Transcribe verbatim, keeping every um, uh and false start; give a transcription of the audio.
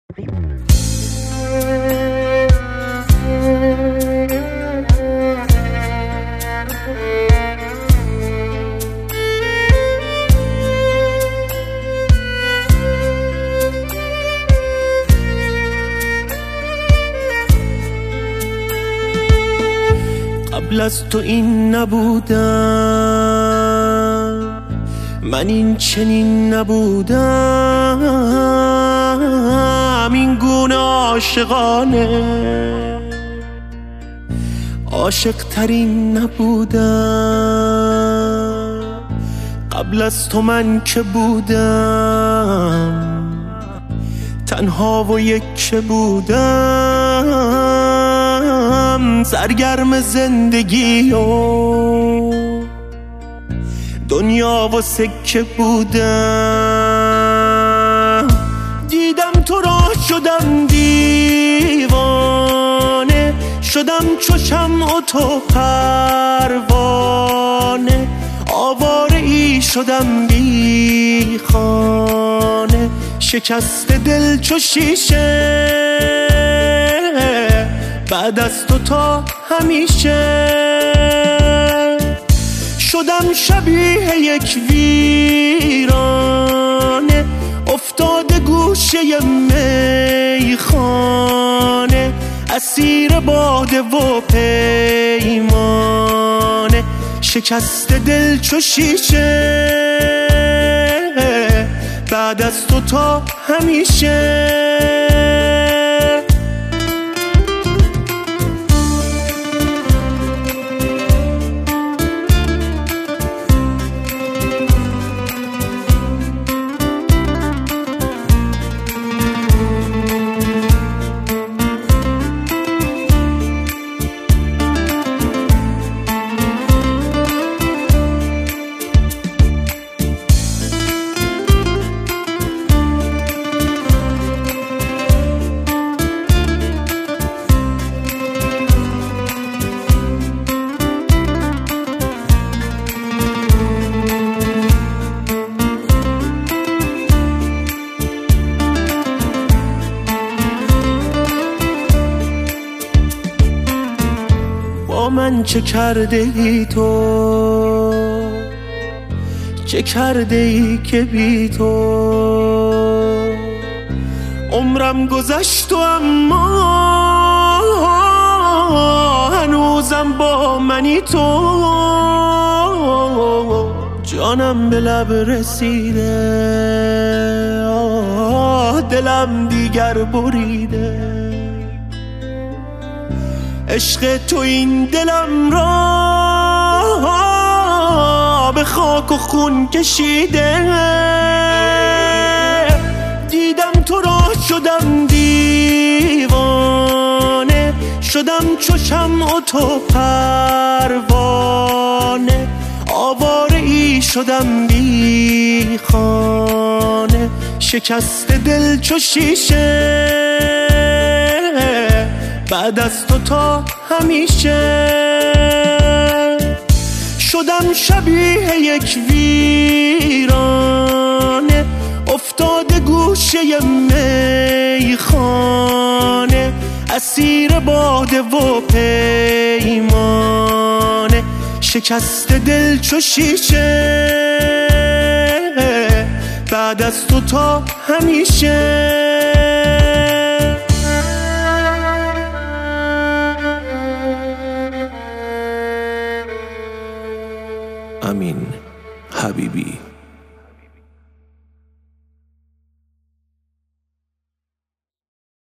قبل از تو این نبودم، من این چنین نبودم، این گونه عاشقانه عاشق ترین نبودم. قبل از تو من که بودم، تنها و یک بودم، سرگرم زندگی و دنیا و سکه بودم. دیدم تو را شدم دیوانه، شدم چو شمع و تو پروانه، آواره ای شدم بی خانه، شکست دل چو شیشه، بعد از تو تا همیشه. شدم شبیه یک ویرانه، افتاده گوشه میخانه، اسیر باده و پیمانه، شکست دل چو شیشه، بعد از تو تا همیشه. من چه کرده ای تو، چه کرده ای که بی تو عمرم گذشت و اما هنوزم با منی تو. جانم به لب رسیده، دلم دیگر بریده، عشق تو این دلم را به خاک و خون کشیده. دیدم تو را شدم دیوانه، شدم چو شمع و تو پروانه، آواره ای شدم بی خانه، شکست دل چو شیشه، بعد از تو تا همیشه. شدم شبیه یک ویرانه، افتاده گوشه میخانه، اسیر باده و پیمانه، شکست دل چو شیشه، بعد از تو تا همیشه. امین حبیبی.